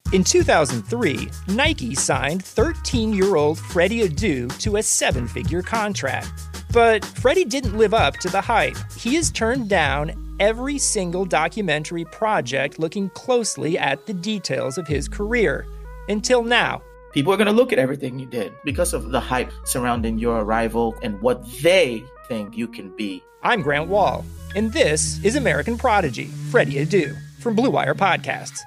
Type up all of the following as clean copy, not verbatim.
In 2003, Nike signed 13-year-old Freddie Adu to a 7-figure contract. But Freddie didn't live up to the hype. He has turned down every single documentary project looking closely at the details of his career. Until now. People are going to look at everything you did because of the hype surrounding your arrival and what they think you can be. I'm Grant Wall, and this is American Prodigy, Freddie Adu, from Blue Wire Podcasts.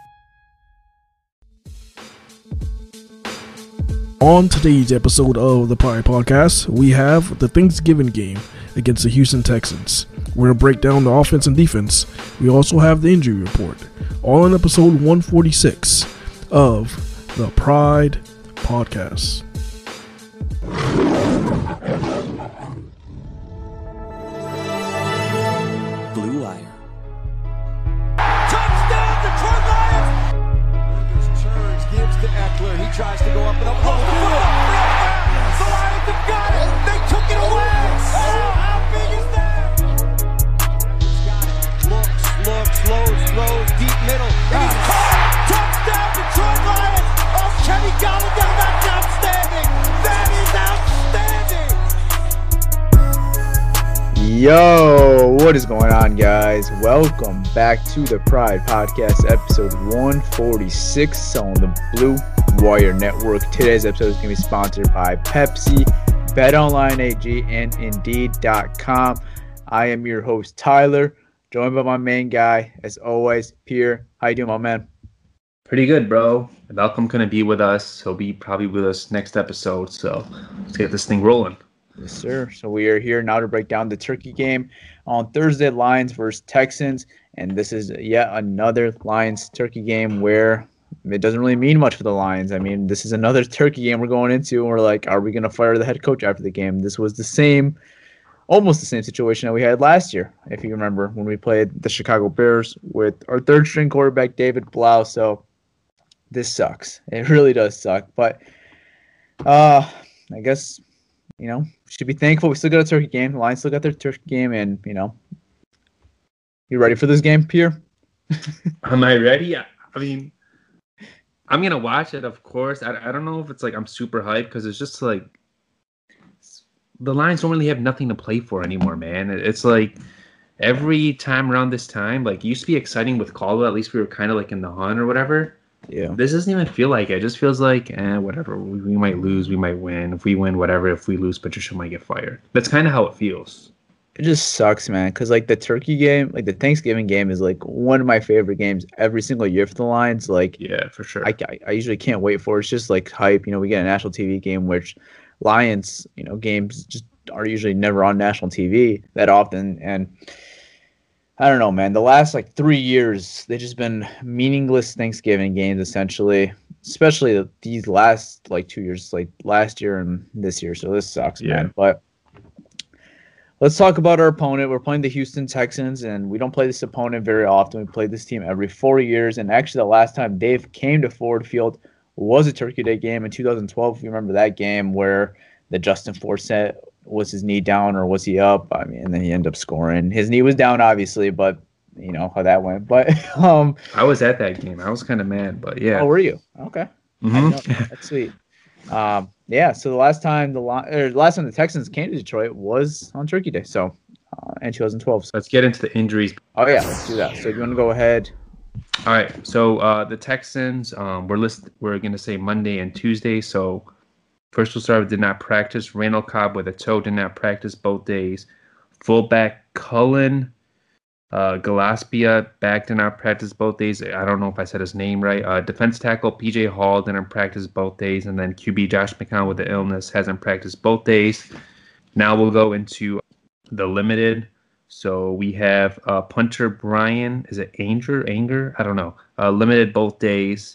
On today's episode of the Pride Podcast, we have the Thanksgiving game against the Houston Texans. We're going to break down the offense and defense. We also have the injury report, all in episode 146 of the Pride Podcast. Blue Wire. Touchdown, Detroit Lions! Burgess turns, gives to Eckler. He tries to go up and up. The Lions have got it. They took it away. Oh, how big is that? Got it. Looks, throws, deep middle. And he's caught. Touchdown, Detroit Lions. Oh, Kenny Golladay, that's outstanding. That is outstanding. Yo, what is going on, guys? Welcome back to the Pride Podcast, episode 146 on the Blue Wire Network. Today's episode is going to be sponsored by Pepsi, BetOnline AG, and Indeed.com. I am your host, Tyler, joined by my main guy, as always, Pierre. How you doing, my man? Pretty good, bro. Malcolm couldn't be with us. He'll be probably with us next episode, so let's get this thing rolling. Yes, sir. So we are here now to break down the turkey game on Thursday, Lions versus Texans. And this is yet another Lions-Turkey game where it doesn't really mean much for the Lions. I mean, this is another turkey game we're going into, and we're like, are we going to fire the head coach after the game? This was almost the same situation that we had last year, if you remember, when we played the Chicago Bears with our third-string quarterback, David Blau. So this sucks. It really does suck. But I guess, should be thankful we still got a turkey game. The Lions still got their turkey game, and, you ready for this game, Pierre? Am I ready? I mean, I'm going to watch it, of course. I don't know if it's like I'm super hyped because it's just like the Lions don't really have nothing to play for anymore, man. It's like every time around this time, like it used to be exciting with Caldwell. At least we were kind of like in the hunt or whatever. Yeah. This doesn't even feel like it. It just feels like, whatever. We might lose. We might win. If we win, whatever. If we lose, Patricia might get fired. That's kind of how it feels. It just sucks, man, because, like, the turkey game, like, the Thanksgiving game is, like, one of my favorite games every single year for the Lions. Like, yeah, for sure. I usually can't wait for it. It's just, like, hype. We get a national TV game, which Lions, games just are usually never on national TV that often. And I don't know, man. The last, 3 years, they've just been meaningless Thanksgiving games, essentially, especially these last, 2 years, like last year and this year. So this sucks, man. But let's talk about our opponent. We're playing the Houston Texans, and we don't play this opponent very often. We play this team every 4 years. And actually, the last time Dave came to Ford Field was a Turkey Day game in 2012. If you remember that game where the Justin Forsett, was his knee down or was he up? I mean, and then he ended up scoring. His knee was down, obviously, but you know how that went. But I was at that game. I was kind of mad, but yeah. Oh, were you? Okay. Mm-hmm. That's sweet. Yeah. So the last time the Texans came to Detroit was on Turkey Day. So in 2012. So let's get into the injuries. Oh yeah, let's do that. So if you want to go ahead. All right. So the Texans, we're going to say Monday and Tuesday. So first we'll start with did not practice. Randall Cobb with a toe did not practice both days. Fullback Cullen Gillespie back did not practice both days. I don't know if I said his name right. Defense tackle PJ Hall didn't practice both days. And then QB Josh McCown with the illness hasn't practiced both days. Now we'll go into the limited. So we have punter Brian. Is it Anger? I don't know. Limited both days.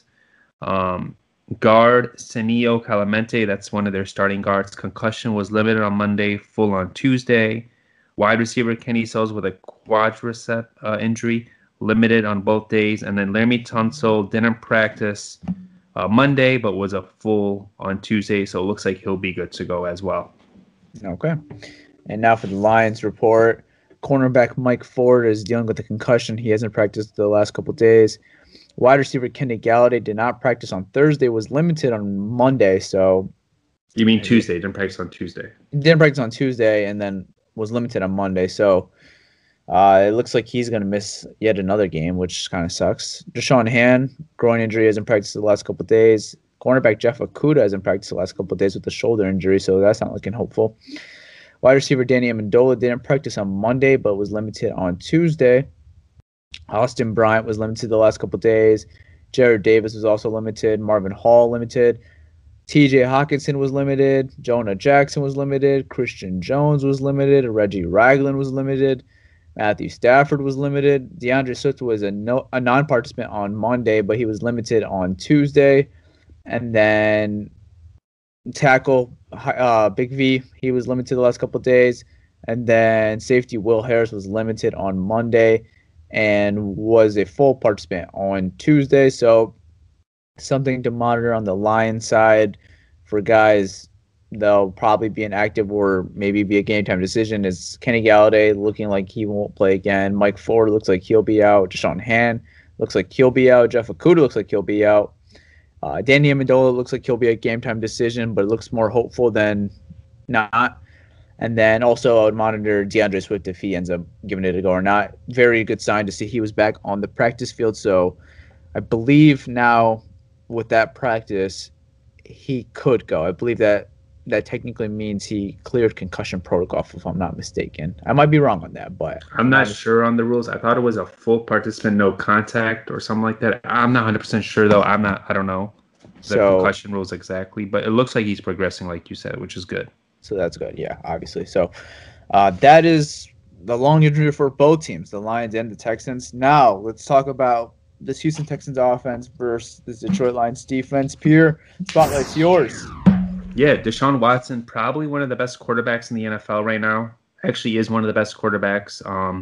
Guard Senio Calamente, that's one of their starting guards. Concussion was limited on Monday, full on Tuesday. Wide receiver Kenny Sells with a quadricep injury, limited on both days. And then Laramie Tunsil didn't practice Monday, but was a full on Tuesday. So it looks like he'll be good to go as well. Okay. And now for the Lions report. Cornerback Mike Ford is dealing with a concussion. He hasn't practiced the last couple days. Wide receiver Kenny Galladay did not practice on Thursday, was limited on Monday. So You mean Tuesday? Didn't practice on Tuesday. didn't practice on Tuesday and then was limited on Monday. So it looks like he's going to miss yet another game, which kind of sucks. Deshaun Hand, groin injury, hasn't practiced the last couple of days. Cornerback Jeff Okudah hasn't practiced the last couple of days with the shoulder injury, so that's not looking hopeful. Wide receiver Danny Amendola didn't practice on Monday, but was limited on Tuesday. Austin Bryant was limited the last couple of days. Jared Davis was also limited. Marvin Hall limited. TJ Hawkinson was limited. Jonah Jackson was limited. Christian Jones was limited. Reggie Ragland was limited. Matthew Stafford was limited. DeAndre Swift was a non-participant on Monday, but he was limited on Tuesday. And then tackle Big V, he was limited the last couple of days. And then safety Will Harris was limited on Monday and was a full participant on Tuesday. So something to monitor on the Lions side for guys. They'll probably be inactive or maybe be a game-time decision. Is Kenny Galladay looking like he won't play again. Mike Ford looks like he'll be out. Deshaun Hand looks like he'll be out. Jeff Okudah looks like he'll be out. Danny Amendola looks like he'll be a game-time decision, but it looks more hopeful than not. And then also I would monitor DeAndre Swift if he ends up giving it a go or not. Very good sign to see he was back on the practice field. So I believe now with that practice, he could go. I believe that technically means he cleared concussion protocol, if I'm not mistaken. I might be wrong on that, but I'm not sure on the rules. I thought it was a full participant, no contact or something like that. I'm not 100% sure, though. I don't know the concussion rules exactly, but it looks like he's progressing, like you said, which is good. So that's good, yeah, obviously. So that is the long injury for both teams, the Lions and the Texans. Now, let's talk about this Houston Texans offense versus the Detroit Lions defense. Pierre, spotlight's yours. Yeah, Deshaun Watson, probably one of the best quarterbacks in the NFL right now. Actually is one of the best quarterbacks.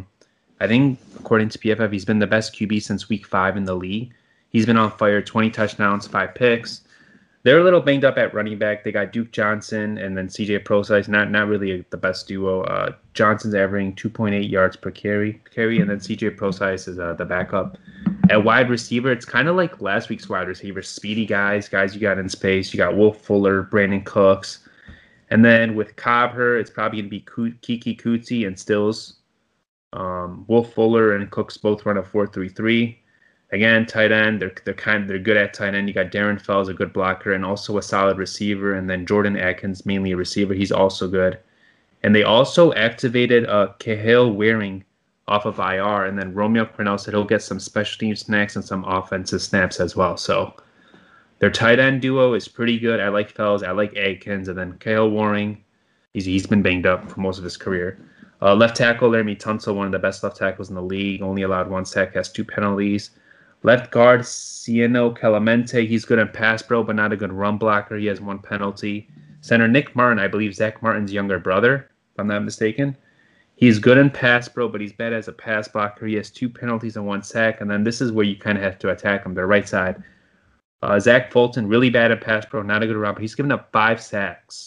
I think, according to PFF, he's been the best QB since week 5 in the league. He's been on fire, 20 touchdowns, 5 picks. They're a little banged up at running back. They got Duke Johnson and then CJ Prosise, not really the best duo. Johnson's averaging 2.8 yards per carry, and then CJ Prosise is the backup. At wide receiver, it's kind of like last week's wide receiver, speedy guys you got in space. You got Will Fuller, Brandon Cooks. And then with Cobher, it's probably going to be Kiki Coutee and Stills. Will Fuller and Cooks both run a 4-3-3. Again, tight end, they're good at tight end. You got Darren Fells, a good blocker, and also a solid receiver. And then Jordan Atkins, mainly a receiver. He's also good. And they also activated Cahill Waring off of IR, and then Romeo Cornell said he'll get some special team snaps and some offensive snaps as well. So their tight end duo is pretty good. I like Fells, I like Adkins, and then Cahill Waring, he's been banged up for most of his career. Left tackle Laramie Tunsil, one of the best left tackles in the league, only allowed 1 sack, has 2 penalties. Left guard Cieno Clemente, he's good in pass pro, but not a good run blocker. He has 1 penalty. Center Nick Martin, I believe Zach Martin's younger brother, if I'm not mistaken. He's good in pass pro, but he's bad as a pass blocker. He has 2 penalties and 1 sack, and then this is where you kind of have to attack him, the right side. Zach Fulton, really bad at pass pro, not a good run, but he's given up 5 sacks.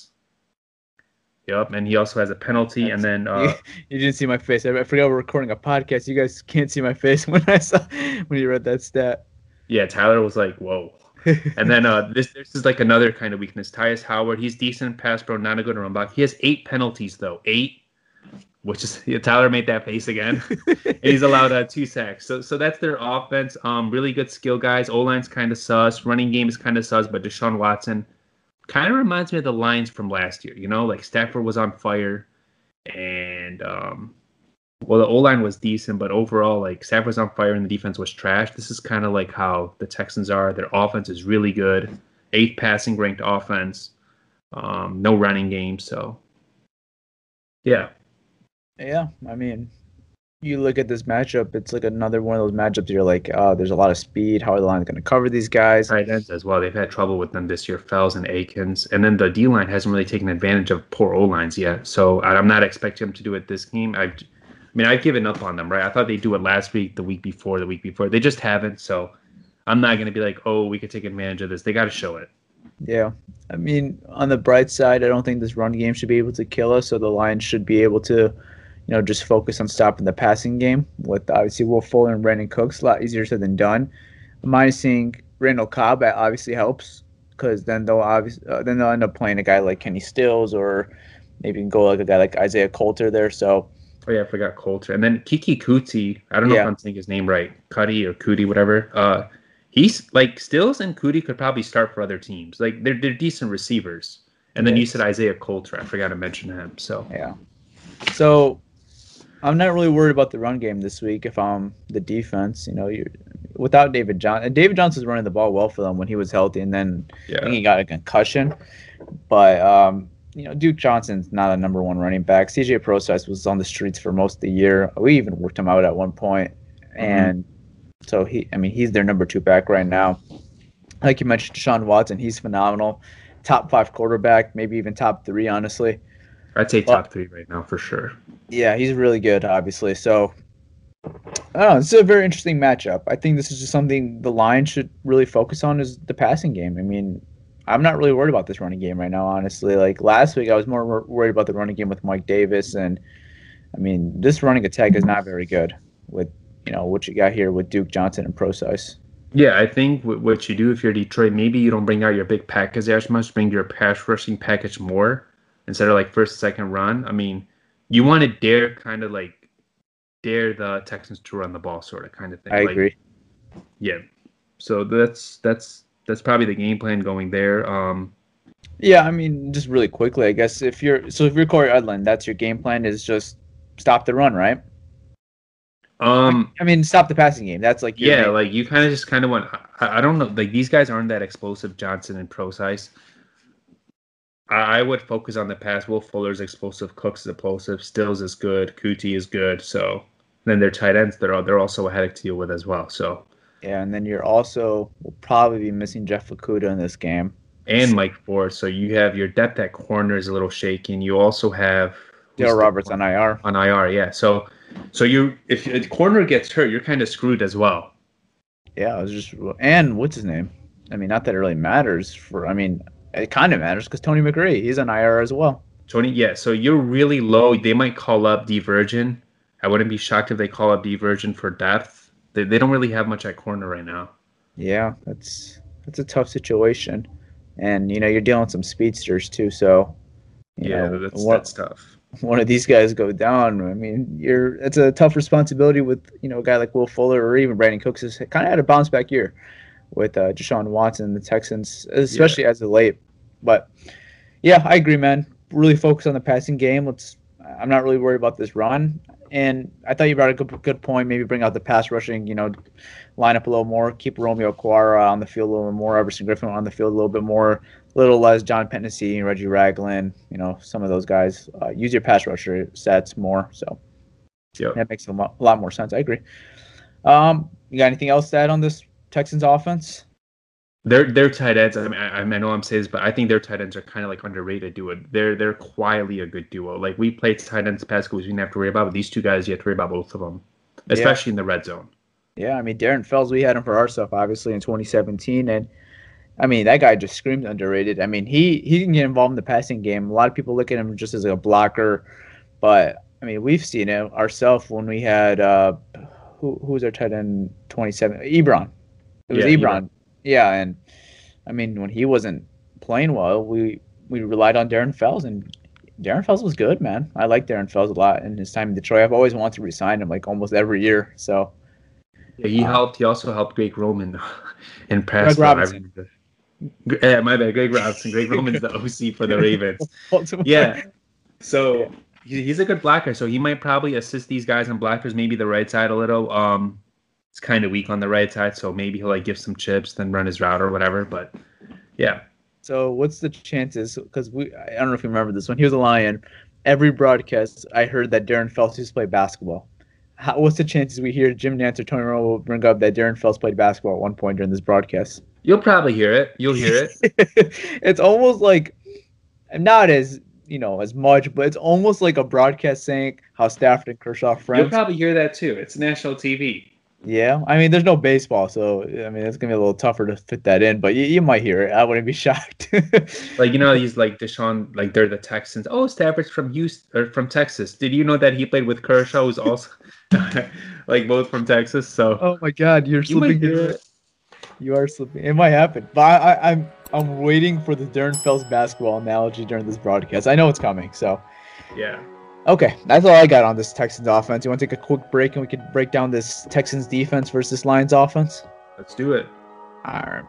Yep, and he also has a penalty, and then you didn't see my face. I forgot we're recording a podcast. You guys can't see my face when you read that stat. Yeah, Tyler was like, "Whoa." And then this is like another kind of weakness. Tyus Howard, he's decent in pass pro, not a good run block. He has 8 penalties though, 8. Which is Tyler made that face again. And he's allowed 2 sacks. So that's their offense. Really good skill guys. O-line's kind of sus. Running game is kind of sus. But Deshaun Watson kind of reminds me of the Lions from last year. You know, like Stafford was on fire, and the O-line was decent, but overall, like Stafford was on fire and the defense was trash. This is kind of like how the Texans are. Their offense is really good. 8th passing ranked offense. No running game. So yeah. Yeah, I mean, you look at this matchup, it's like another one of those matchups you're like, oh, there's a lot of speed. How are the Lions going to cover these guys? Tight ends as well. They've had trouble with them this year, Fells and Akins. And then the D-line hasn't really taken advantage of poor O-lines yet. So I'm not expecting them to do it this game. I've given up on them, right? I thought they'd do it last week, the week before. They just haven't. So I'm not going to be like, oh, we could take advantage of this. They got to show it. Yeah. I mean, on the bright side, I don't think this run game should be able to kill us. So the Lions should be able to, just focus on stopping the passing game with obviously Will Fuller and Brandon Cooks. A lot easier said than done. minusing Randall Cobb obviously helps because then they'll end up playing a guy like Kenny Stills or maybe go like a guy like Isaiah Coulter there. So. Oh yeah, I forgot Coulter. And then Kiki Kuti, I don't know if I'm saying his name right, Cuddy or Cootie, whatever. He's like Stills and Cootie could probably start for other teams. Like they're decent receivers. And then you said Isaiah Coulter. I forgot to mention him. So yeah. So I'm not really worried about the run game this week if I'm the defense. You know, you're without David Johnson. David Johnson's running the ball well for them when he was healthy, and then I think he got a concussion. But you know, Duke Johnson's not a number one running back. CJ Prosise was on the streets for most of the year. We even worked him out at one point. And so he's their number 2 back right now. Like you mentioned, Deshaun Watson, he's phenomenal. Top 5 quarterback, maybe even top 3, honestly. I'd say top 3 right now for sure. Yeah, he's really good, obviously. So, I don't know. It's a very interesting matchup. I think this is just something the Lions should really focus on is the passing game. I mean, I'm not really worried about this running game right now, honestly. Like last week, I was more worried about the running game with Mike Davis. And, I mean, this running attack is not very good with, you know, what you got here with Duke Johnson and Prosise. Yeah, I think what you do if you're Detroit, maybe you don't bring out your big package as much, bring your pass rushing package more instead of like first, second run. I mean, you want to dare the Texans to run the ball sort of kind of thing. I agree. Yeah. So that's probably the game plan going there. Yeah, I mean, just really quickly, I guess if you're Corey Udlin, that's your game plan is just stop the run, right? I mean, stop the passing game. That's like like you kind of want. I don't know. Like these guys aren't that explosive. Johnson and Prosise. I would focus on the pass. Will Fuller's explosive. Cook's explosive. Stills is good. Kuti is good. So then their tight ends, they're also a headache to deal with as well. So yeah, and then you're also will probably be missing Jeff Okudah in this game and Mike Ford. So you have your depth at corner is a little shaky, and you also have Dale Roberts on IR. On IR, yeah. So if the corner gets hurt, you're kind of screwed as well. Yeah, and what's his name? I mean, not that it really matters it kind of matters because Tony McRae, he's on IR as well. Tony, yeah. So you're really low. They might call up D Virgin. I wouldn't be shocked if they call up D Virgin for depth. They don't really have much at corner right now. Yeah, that's a tough situation, and you know you're dealing with some speedsters too. So that's tough. One of these guys go down, I mean, it's a tough responsibility with, you know, a guy like Will Fuller or even Brandon Cooks has kind of had a bounce back year with Deshaun Watson, the Texans, especially as of late. But yeah, I agree, man. Really focus on the passing game. I'm not really worried about this run. And I thought you brought a good point. Maybe bring out the pass rushing, you know, line up a little more, keep Romeo Okwara on the field a little more, Everson Griffin on the field a little bit more, a little less John Pennisy and Reggie Ragland, you know, some of those guys. Use your pass rusher sets more. So that makes a lot more sense. I agree. You got anything else to add on this Texans offense? Their tight ends. I know I'm saying this, but I think their tight ends are kind of like underrated duo. They're quietly a good duo. Like we played tight ends past weeks, we didn't have to worry about, but these two guys, you have to worry about both of them, especially in the red zone. Yeah, I mean Darren Fells, we had him for our stuff obviously in 2017, and I mean that guy just screams underrated. I mean he can get involved in the passing game. A lot of people look at him just as a blocker, but I mean we've seen it ourselves when we had who was our tight end 27? Ebron. It was Ebron. Yeah, and I mean when he wasn't playing well, we relied on Darren Fells, and Darren Fells was good, man. I like Darren Fells a lot in his time in Detroit. I've always wanted to resign him like almost every year. So yeah, he also helped Greg Roman in pass. Greg Robinson. Yeah, my bad. Greg Robinson. Greg Roman's the OC for the Ravens. Yeah. So he's a good blocker. So he might probably assist these guys on blockers, maybe the right side a little. It's kind of weak on the right side, so maybe he'll like give some chips, then run his route or whatever. But yeah. So what's the chances? Because I don't know if you remember this. When he was a Lion, every broadcast I heard that Darren Fells used to play basketball. What's the chances we hear Jim Nantz or Tony Romo will bring up that Darren Fells played basketball at one point during this broadcast? You'll probably hear it. You'll hear it. It's almost like not as as much, but it's almost like a broadcast saying how Stafford and Kershaw are friends. You'll probably hear that too. It's national TV. Yeah, I mean, there's no baseball, so I mean, it's gonna be a little tougher to fit that in. But you might hear it. I wouldn't be shocked. Like he's like Deshaun, like they're the Texans. Oh, Stafford's from Houston or from Texas. Did you know that he played with Kershaw, who's also like both from Texas? So oh my God, you're slipping into it. You are slipping. It might happen, but I'm waiting for the Darren Fells basketball analogy during this broadcast. I know it's coming, so Yeah. okay. That's all I got on this Texans offense. You want to take a quick break and we can break down this Texans defense versus Lions offense? Let's do it. All right.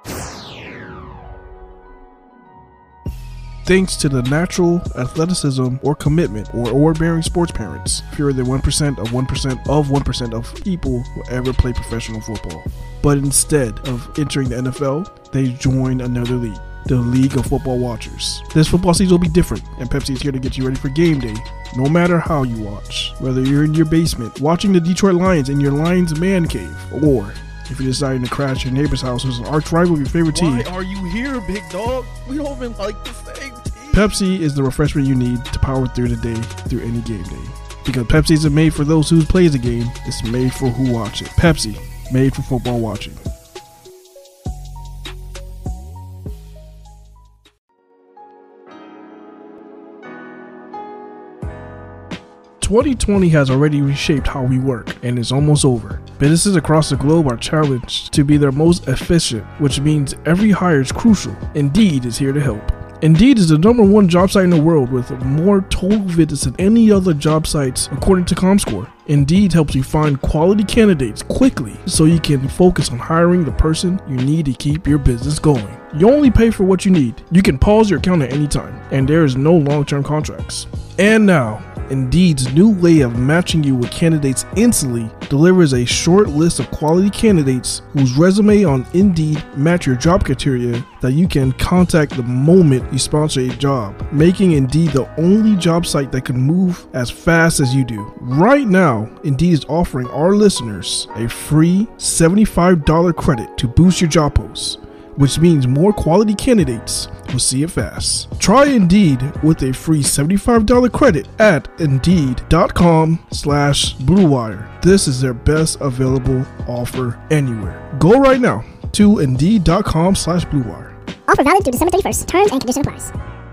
Thanks to the natural athleticism or commitment or bearing sports parents, fewer than 1% of 1% of people will ever play professional football. But instead of entering the NFL, they join another league, the League of Football Watchers. This football season will be different, and Pepsi is here to get you ready for game day, no matter how you watch. Whether you're in your basement, watching the Detroit Lions in your Lions man cave, or if you're deciding to crash your neighbor's house who's an arch rival of your favorite team. Why are you here, big dog? We don't even like the same team. Pepsi is the refreshment you need to power through the day, through any game day. Because Pepsi isn't made for those who play the game, it's made for who watch it. Pepsi, made for football watching. "2020 has already reshaped how we work, and is almost over. Businesses across the globe are challenged to be their most efficient, which means every hire is crucial. Indeed is here to help. Indeed is the #1 job site in the world with more total visits than any other job sites according to ComScore. Indeed helps you find quality candidates quickly so you can focus on hiring the person you need to keep your business going. You only pay for what you need. You can pause your account at any time, and there is no long-term contracts. And now, Indeed's new way of matching you with candidates instantly delivers a short list of quality candidates whose resume on Indeed match your job criteria that you can contact the moment you sponsor a job, making Indeed the only job site that can move as fast as you do. Right now, Indeed is offering our listeners a free $75 credit to boost your job posts, which means more quality candidates will see it fast. Try Indeed with a free $75 credit at Indeed.com/BlueWire. This is their best available offer anywhere. Go right now to Indeed.com/BlueWire. Offer valid through December 31st. Terms and conditions apply.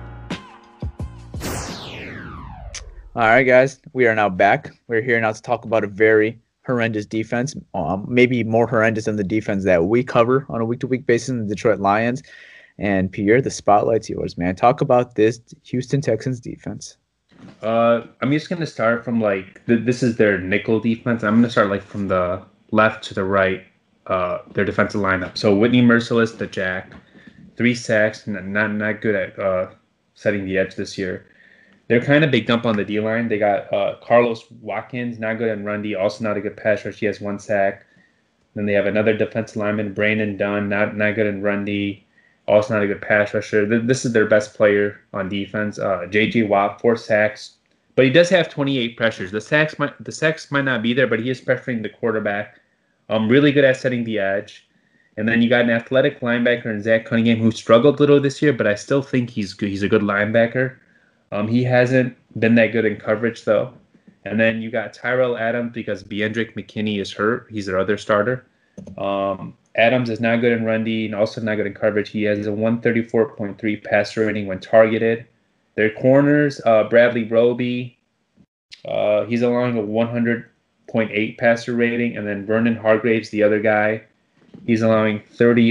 All right, guys, we are now back. We're here now to talk about a very horrendous defense, maybe more horrendous than the defense that we cover on a week-to-week basis in the Detroit Lions. And Pierre, the spotlight's yours, man. Talk about this Houston Texans defense. I'm just going to start from, this is their nickel defense. I'm going to start, from the left to the right, their defensive lineup. So Whitney Merciless, the Jack, 3 sacks, not good at setting the edge this year. They're kind of big dump on the D-line. They got Carlos Watkins, not good at run D, also not a good pass rush. He has 1 sack. Then they have another defensive lineman, Brandon Dunn, not good in run D, also not a good pass rusher. This is their best player on defense. J.J. Watt, 4 sacks. But he does have 28 pressures. The sacks might not be there, but he is pressuring the quarterback. Really good at setting the edge. And then you got an athletic linebacker in Zach Cunningham who struggled a little this year, but I still think he's good. He's a good linebacker. He hasn't been that good in coverage, though. And then you got Tyrell Adams because Beandrick McKinney is hurt. He's their other starter. Adams is not good in run D and also not good in coverage. He has a 134.3 passer rating when targeted. Their corners, Bradley Roby, he's allowing a 100.8 passer rating. And then Vernon Hargraves, the other guy, he's allowing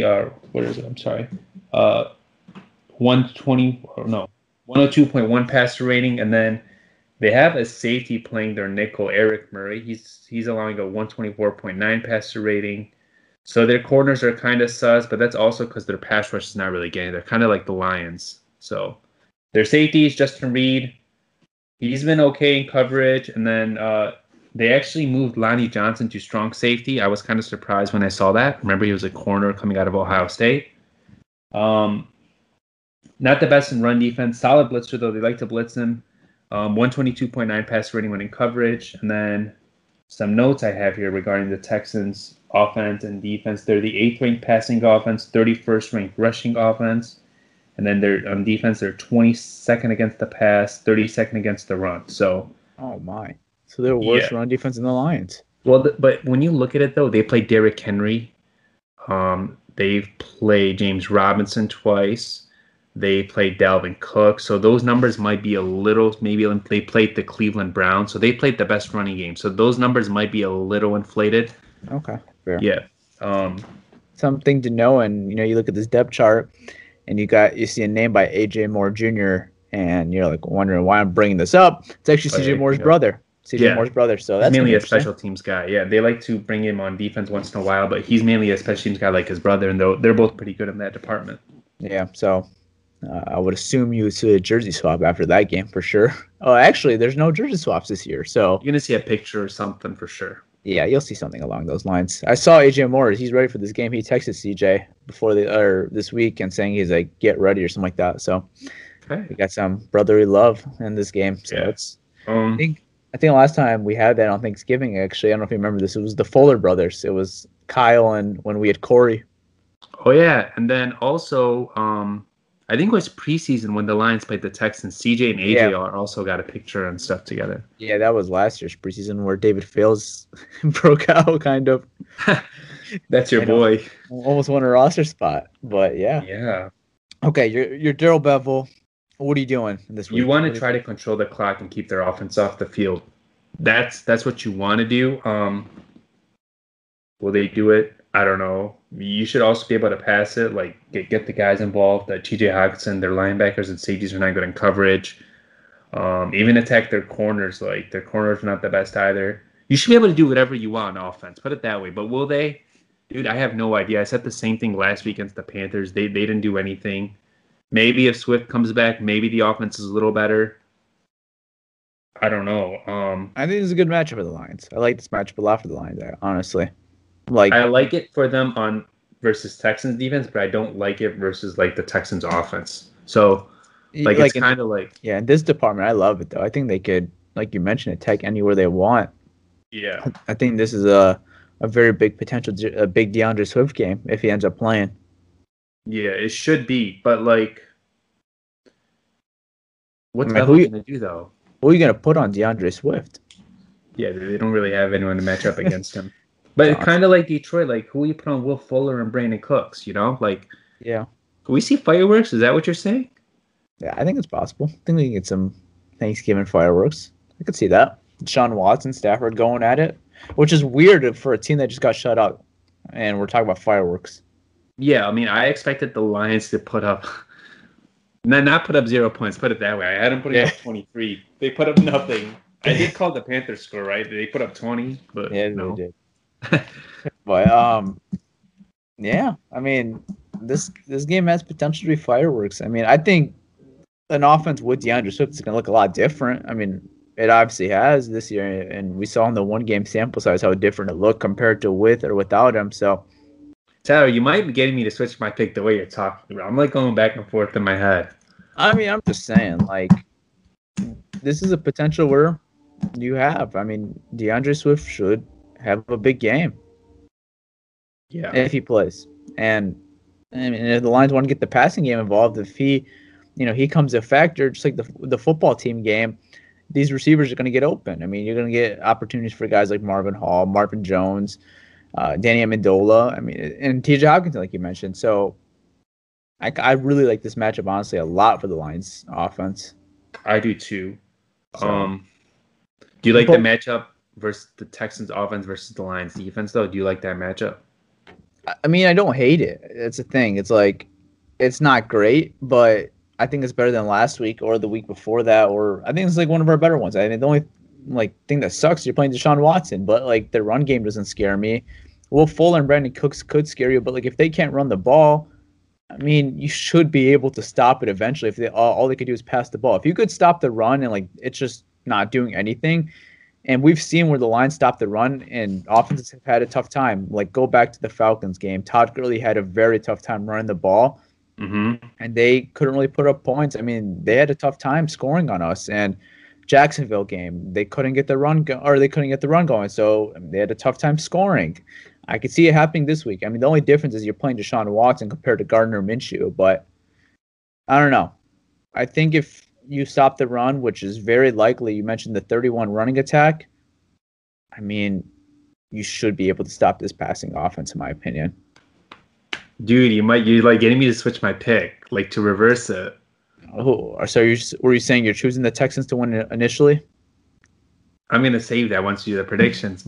102.1 passer rating. And then they have a safety playing their nickel, Eric Murray. He's allowing a 124.9 passer rating. So their corners are kind of sus, but that's also because their pass rush is not really getting. They're kind of like the Lions. So their safety is Justin Reed. He's been okay in coverage. And then they actually moved Lonnie Johnson to strong safety. I was kind of surprised when I saw that. Remember, he was a corner coming out of Ohio State. Not the best in run defense. Solid blitzer, though. They like to blitz him. 122.9 passer rating when in coverage. And then some notes I have here regarding the Texans' offense and defense. They're the 8th ranked passing offense, 31st ranked rushing offense. And then they're on defense, they're 22nd against the pass, 32nd against the run. So, oh my. So they're worse run defense than the Lions. Well, but when you look at it, though, they play Derrick Henry. They've played James Robinson twice. They played Dalvin Cook. So those numbers might be a little, maybe they played the Cleveland Browns. So they played the best running game. So those numbers might be a little inflated. Okay, fair. Yeah. something to know. And you look at this depth chart, and you see a name by AJ Moore Jr. and you're like wondering why I'm bringing this up. It's actually CJ Moore's brother. CJ Moore's brother. So that's mainly a special teams guy. Yeah, they like to bring him on defense once in a while, but he's mainly a special teams guy like his brother, and they're both pretty good in that department. Yeah, so I would assume you would see a jersey swap after that game for sure. Oh, actually, there's no jersey swaps this year, so you're gonna see a picture or something for sure. Yeah, you'll see something along those lines. I saw AJ Moore. He's ready for this game. He texted CJ before this week and saying he's like, get ready or something like that. So we got some brotherly love in this game. So it's I think the last time we had that on Thanksgiving, actually, I don't know if you remember this, it was the Fuller brothers. It was Kyle and when we had Corey. Oh yeah, and then also I think it was preseason when the Lions played the Texans. CJ and AJ also got a picture and stuff together. Yeah, that was last year's preseason where David Fales broke out, kind of. That's your boy. Almost won a roster spot, but yeah. Yeah. Okay, you're Darrell Bevell. What are you doing this week? You want to try to control the clock and keep their offense off the field. That's what you want to do. Will they do it? I don't know. You should also be able to pass it, like get the guys involved. T.J. Hockenson, their linebackers and safeties are not good in coverage. Even attack their corners. Like their corners are not the best either. You should be able to do whatever you want on offense. Put it that way. But will they? Dude, I have no idea. I said the same thing last week against the Panthers. They didn't do anything. Maybe if Swift comes back, maybe the offense is a little better. I don't know. I think it's a good matchup for the Lions. I like this matchup a lot for the Lions, honestly. I like it for them on versus Texans defense, but I don't like it versus like the Texans offense. So it's kind of like in this department, I love it though. I think they could, like you mentioned, attack anywhere they want. Yeah, I think this is a very big potential, a big DeAndre Swift game if he ends up playing. Yeah, it should be, but like, what's Bevell going to do though? Who are you going to put on DeAndre Swift? Yeah, they don't really have anyone to match up against him. But it's kind of like Detroit, like who you put on Will Fuller and Brandon Cooks, Like, yeah. Can we see fireworks? Is that what you're saying? Yeah, I think it's possible. I think we can get some Thanksgiving fireworks. I could see that. Deshaun Watson, Stafford going at it, which is weird for a team that just got shut out. And we're talking about fireworks. Yeah, I mean, I expected the Lions to put up, not put up 0 points, put it that way. I had them putting up 23. They put up nothing. I did call the Panthers score, right? They put up 20, but no. They did. But yeah, I mean, this game has potential to be fireworks. I mean, I think an offense with DeAndre Swift is going to look a lot different. I mean, it obviously has this year, and we saw in the one game sample size how different it looked compared to with or without him. So, Tyler, you might be getting me to switch my pick the way you're talking about. I'm like going back and forth in my head. I mean, I'm just saying, like, this is a potential where you have. I mean, DeAndre Swift should have a big game. Yeah. If he plays. And I mean, if the Lions want to get the passing game involved, if he comes a factor, just like the football team game, these receivers are going to get open. I mean, you're going to get opportunities for guys like Marvin Hall, Marvin Jones, Danny Amendola, I mean, and T.J. Hockenson, like you mentioned. So I really like this matchup, honestly, a lot for the Lions offense. I do too. Do you like the matchup versus the Texans offense versus the Lions defense, though? Do you like that matchup? I mean, I don't hate it. It's a thing. It's like, it's not great, but I think it's better than last week or the week before that, or I think it's like one of our better ones. I mean, the only thing that sucks is you're playing Deshaun Watson, but like the run game doesn't scare me. Will Fuller and Brandon Cooks could scare you, but like if they can't run the ball, I mean, you should be able to stop it eventually. If all they could do is pass the ball, if you could stop the run and like it's just not doing anything. And we've seen where the line stopped the run and offenses have had a tough time. Like, go back to the Falcons game. Todd Gurley had a very tough time running the ball, and they couldn't really put up points. I mean, they had a tough time scoring on us. And Jacksonville game, they couldn't get the run going, so they had a tough time scoring. I could see it happening this week. I mean, the only difference is you're playing Deshaun Watson compared to Gardner Minshew, but I don't know. I think if you stop the run, which is very likely. You mentioned the 31 running attack. I mean, you should be able to stop this passing offense, in my opinion. Dude, you're like getting me to switch my pick, like to reverse it. Oh, so were you saying you're choosing the Texans to win initially? I'm gonna save that once you do the predictions, but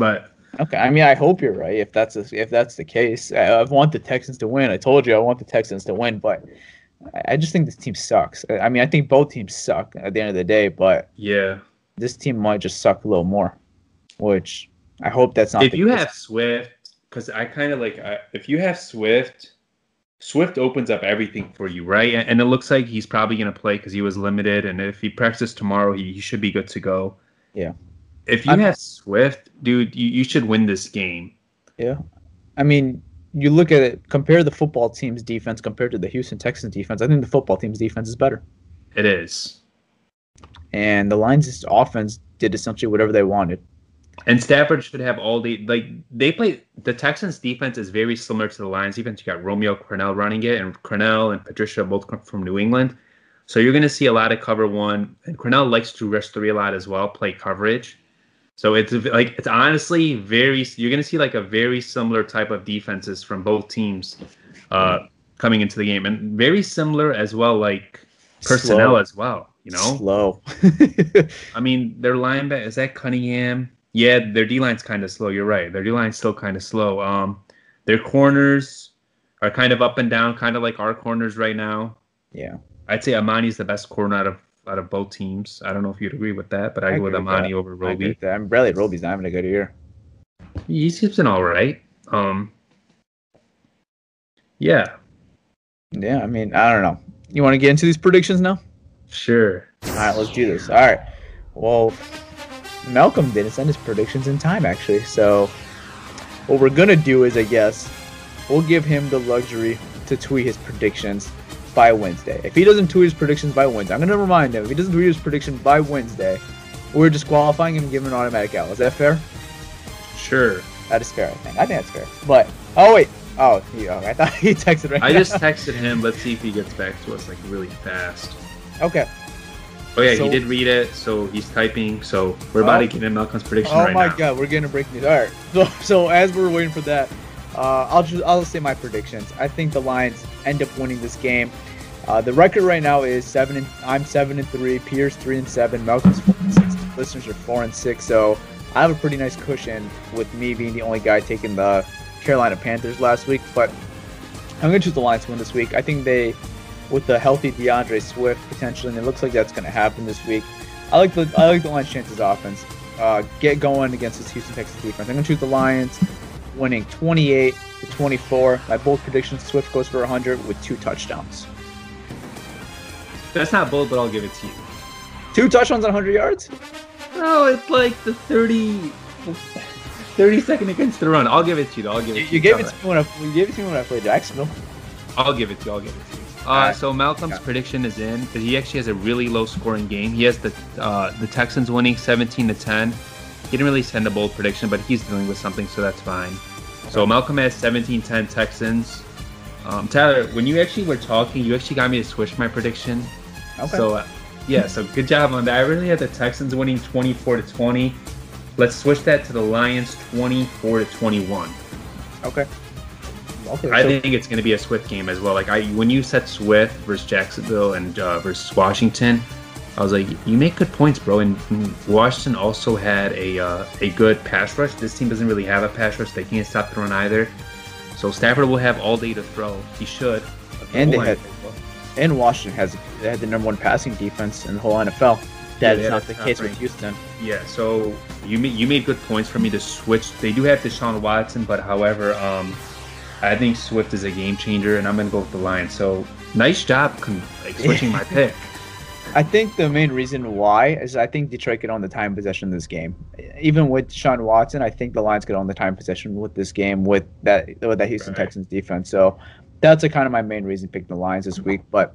Okay, I mean, I hope you're right. If that's the case, I want the Texans to win. I told you I want the Texans to win, but I just think this team sucks. I mean, I think both teams suck at the end of the day, but Yeah. this team might just suck a little more, which I hope that's not. If the you case. have Swift, because I kind of like, if you have Swift, Swift opens up everything for you, right? And it looks like he's probably going to play because he was limited. And if he practices tomorrow, he should be good to go. Yeah. If you have Swift, dude, you should win this game. Yeah. I mean, you look at it, compare the football team's defense compared to the Houston Texans defense. I think the football team's defense is better. It is. And the Lions' offense did essentially whatever they wanted. And Stafford should have all the, like, they play, the Texans defense is very similar to the Lions defense. You got Romeo Crennel running it, and Crennel and Patricia both come from New England. So you're going to see a lot of cover one. And Crennel likes to rush three a lot as well, play coverage. So it's like, it's honestly very, you're going to see like a very similar type of defenses from both teams coming into the game. And very similar as well, like personnel as well, you know? Slow. I mean, their linebacker, is that Cunningham? Yeah, their D-line's kind of slow. You're right. Their D-line's still kind of slow. Their corners are kind of up and down, kind of like our corners right now. Yeah. I'd say Amani's the best corner out of both teams. I don't know if you'd agree with that, but I go with Amani over Roby. I mean, Bradley Roby's not having a good year. He's been all right. Yeah. Yeah, I mean, I don't know. You want to get into these predictions now? Sure. All right, let's do this. All right. Well, Malcolm didn't send his predictions in time, actually. So what we're going to do is, I guess, we'll give him the luxury to tweet his predictions by Wednesday. If he doesn't tweet his predictions by Wednesday, I'm going to remind him, if he doesn't tweet his prediction by Wednesday, we're disqualifying him and giving him an automatic out. Is that fair? Sure. That is fair, I think. I think that's fair. But, oh, wait. Oh, I thought he texted right now. I just texted him. Let's see if he gets back to us like really fast. Okay. Oh, yeah, So- he did read it, so he's typing. So we're about to get in Malcolm's prediction right now. Oh my God, we're getting a breaking news. All right, so as we're waiting for that, I'll say my predictions. I think the Lions end up winning this game. The record right now is I'm 7-3, Pierce 3-7, Malcolm's 4-6, listeners are 4-6. So I have a pretty nice cushion with me being the only guy taking the Carolina Panthers last week. But I'm gonna choose the Lions to win this week. I think they, with the healthy DeAndre Swift potentially, and it looks like that's going to happen this week. I like the Lions' chances offense. Get going against this Houston Texans defense. I'm going to choose the Lions winning 28-24. My bold predictions: Swift goes for 100 with 2 touchdowns. That's not bold, but I'll give it to you. 2 touchdowns on 100 yards? No, it's like the 30 second against the run. I'll give it to you, though. I'll give it to you. You gave it to me when I played Jacksonville. I'll give it to you. So Malcolm's prediction is in. He actually has a really low scoring game. He has the Texans winning 17-10. He didn't really send a bold prediction, but he's dealing with something, so that's fine. Okay. So Malcolm has 17-10 Texans. Tyler, when you actually were talking, you actually got me to switch my prediction. Okay. So so good job on that. I really had the Texans winning 24-20. Let's switch that to the Lions 24-21. Okay. I think it's going to be a Swift game as well. Like when you said Swift versus Jacksonville and versus Washington, I was like, you make good points, bro. And Washington also had a good pass rush. This team doesn't really have a pass rush. They can't stop the run either. So Stafford will have all day to throw. He should. And Washington had the number 1 passing defense in the whole NFL. That is not the case with Houston. Yeah. So you made good points for me to switch. They do have Deshaun Watson, but however, I think Swift is a game changer, and I'm going to go with the Lions. So nice job switching my pick. I think the main reason why is I think Detroit could own the time possession in this game. Even with Deshaun Watson, I think the Lions could own the time possession with this game with that Houston Texans defense. So that's kind of my main reason picking the Lions this week. But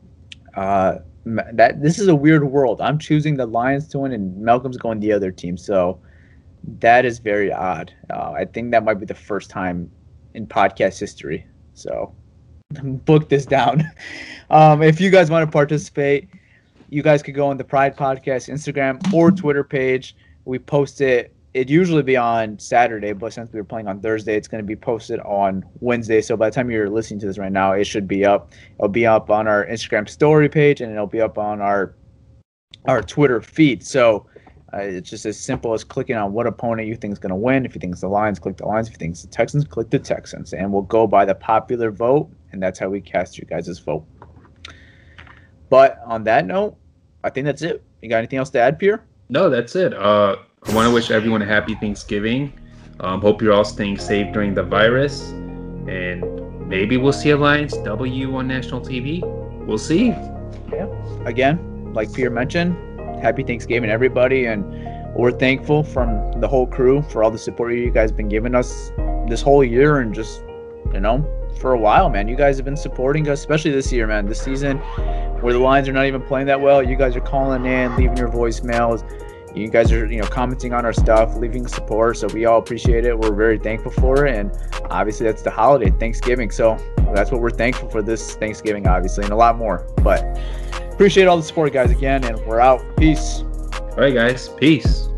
this is a weird world. I'm choosing the Lions to win, and Malcolm's going the other team. So that is very odd. I think that might be the first time in podcast history. So book this down. If you guys want to participate, you guys could go on the Pride Podcast Instagram or Twitter page. We post it. It'd usually be on Saturday, but since we were playing on Thursday, it's going to be posted on Wednesday. So by the time you're listening to this right now, it should be up. It'll be up on our Instagram story page, and it'll be up on our Twitter feed. So It's just as simple as clicking on what opponent you think is going to win. If you think it's the Lions, click the Lions. If you think it's the Texans, click the Texans. And we'll go by the popular vote, and that's how we cast your guys' vote. But on that note, I think that's it. You got anything else to add, Pierre? No, that's it. I want to wish everyone a happy Thanksgiving. Hope you're all staying safe during the virus. And maybe we'll see a Lions W on national TV. We'll see. Yeah. Again, like Pierre mentioned, happy Thanksgiving, everybody. And we're thankful from the whole crew for all the support you guys have been giving us this whole year and just, for a while, man. You guys have been supporting us, especially this year, man. This season where the Lions are not even playing that well, you guys are calling in, leaving your voicemails. You guys are, commenting on our stuff, leaving support. So we all appreciate it. We're very thankful for it. And obviously that's the holiday, Thanksgiving. So that's what we're thankful for this Thanksgiving, obviously, and a lot more. But appreciate all the support, guys, again. And we're out. Peace. All right, guys. Peace.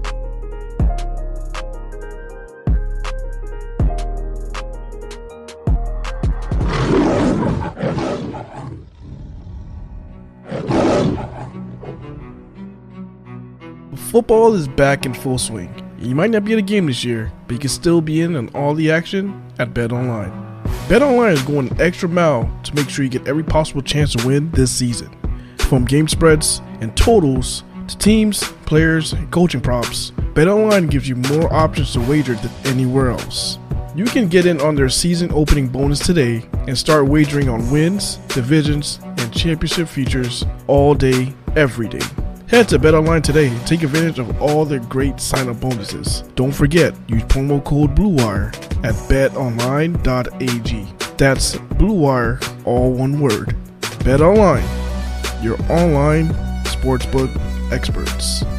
Football is back in full swing. You might not be at a game this year, but you can still be in on all the action at BetOnline. BetOnline is going an extra mile to make sure you get every possible chance to win this season. From game spreads and totals to teams, players, and coaching props, BetOnline gives you more options to wager than anywhere else. You can get in on their season opening bonus today and start wagering on wins, divisions, and championship futures all day, every day. Head to BetOnline today and take advantage of all their great sign-up bonuses. Don't forget, use promo code BLUEWIRE at betonline.ag. That's BLUEWIRE, all one word. BetOnline, your online sportsbook experts.